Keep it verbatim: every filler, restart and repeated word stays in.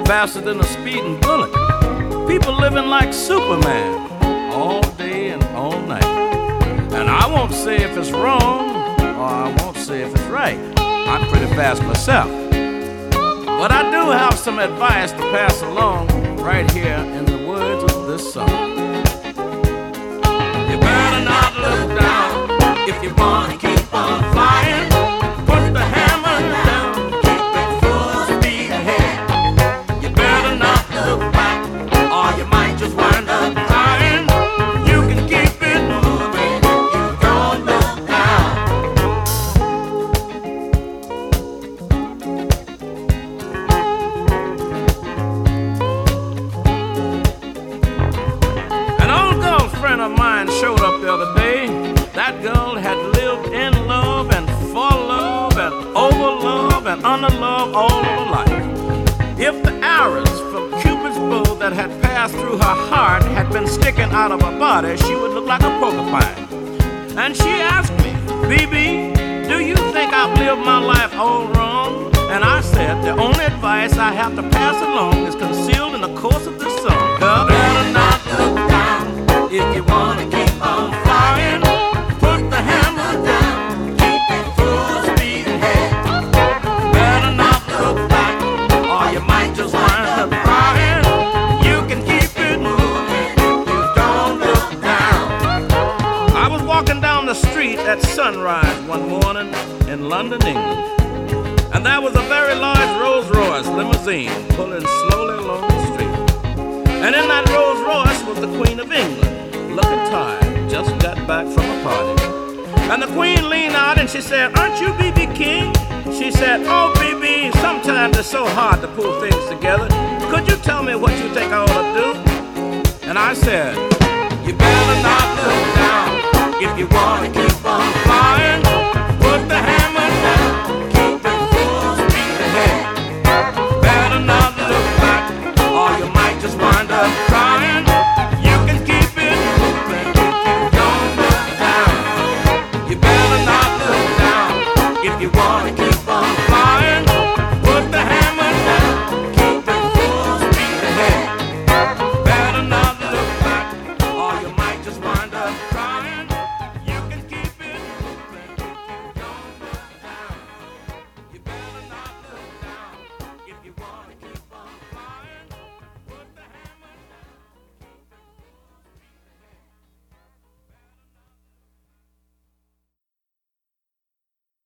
faster than a speeding bullet. People living like Superman all day and all night. And I won't say if it's wrong, or I won't say if it's right. I'm pretty fast myself. But I do have some advice to pass along right here in the words of this song. You better not look down if you want to keep on flying. Put the hammer down, keep it full speed ahead. You better not look back, or you might just wind up crying. You can keep it moving, you don't look down. An old girlfriend of mine showed up the other day. That girl had lived in love and for love and over love and under love all of her life. If the arrows from Cupid's bow that had passed through her heart had been sticking out of her body, she would look like a porcupine. And she asked me, B B, do you think I've lived my life all wrong? And I said, the only advice I have to pass along is concealed in the course of this song. Girl, better not look down if you want to keep on flying. Put the hammer down, keep it full speed ahead. Better not look back, or you might just wind up crying. You can keep it moving, you don't look down. I was walking down the street at sunrise one morning in London, England, and there was a very large Rolls Royce limousine pulling slowly along the street. And in that Rolls Royce was the Queen of England, looking tired, just got back from a party. And the Queen leaned out and she said, aren't you B B King? She said, oh B B, sometimes it's so hard to pull things together. Could you tell me what you think I ought to do? And I said, you better not look down if you want to keep on flying. Put the hammer down, keep it full speed ahead. Better not look back, or you might just wind up crying.